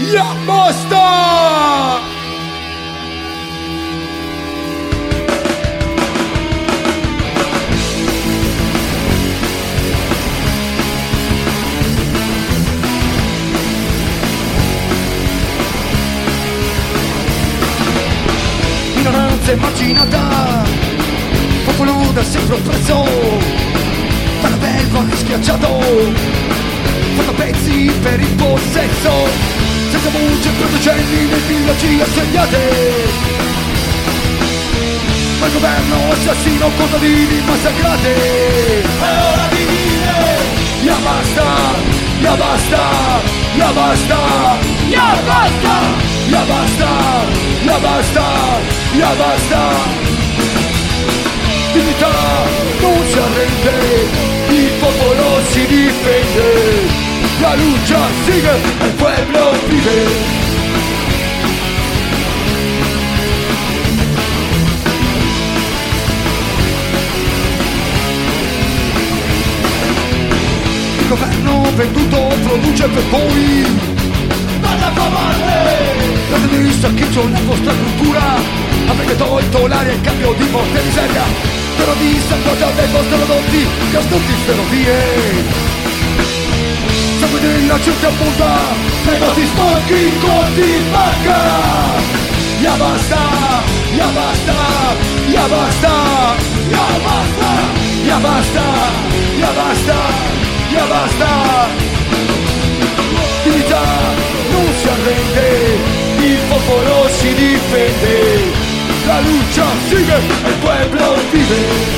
Ya basta! Minoranza immaginata, popolo da sempre oppresso, dalla belva schiacciato, fatto pezzi per il possesso, senza voce per decenni nei villaggi assegnate. Ma il governo assassino contadini massacrati. È ora di dire ya basta, ya basta, ya basta, ya basta, ya basta, ya basta, ya basta. Dignità non si arrende, il popolo si difende, la lucha sigue, el pueblo vive. Il governo venduto produce per voi, balla comande! La sinistra schiccio la vostra cultura, avete tolto l'aria in cambio di morte e miseria, terroristi appoggiate ai vostri prodotti, gasdotti ferrovie. Sangue della gente appunta, nei vostri sporchi conti in banca. Ya basta, ya basta, ya basta, ya basta, ya basta, ya basta, ya basta. Dignità non si arrende, il popolo si difende, la lucha sigue, el pueblo vive.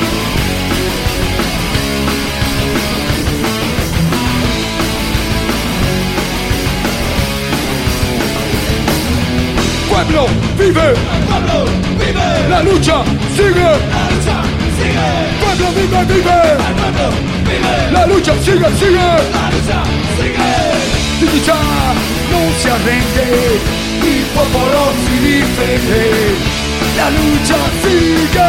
Pueblo vive, pueblo vive, la lucha sigue, la lucha sigue, pueblo vive, vive, pueblo vive, la lucha sigue, sigue, la lucha sigue. Dignità non si arrende, il popolo si difende, la lucha sigue,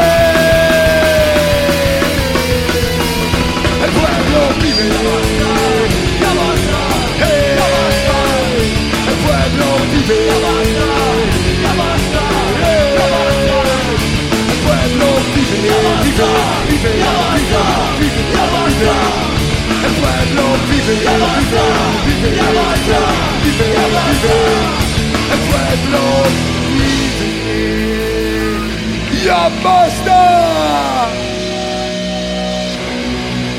el pueblo vive, la basta, la basta, el pueblo vive, la basta. Vive, vive, vive, vive, vive, el pueblo vive, vive, vive, vive, vive, el pueblo vive. Ya basta.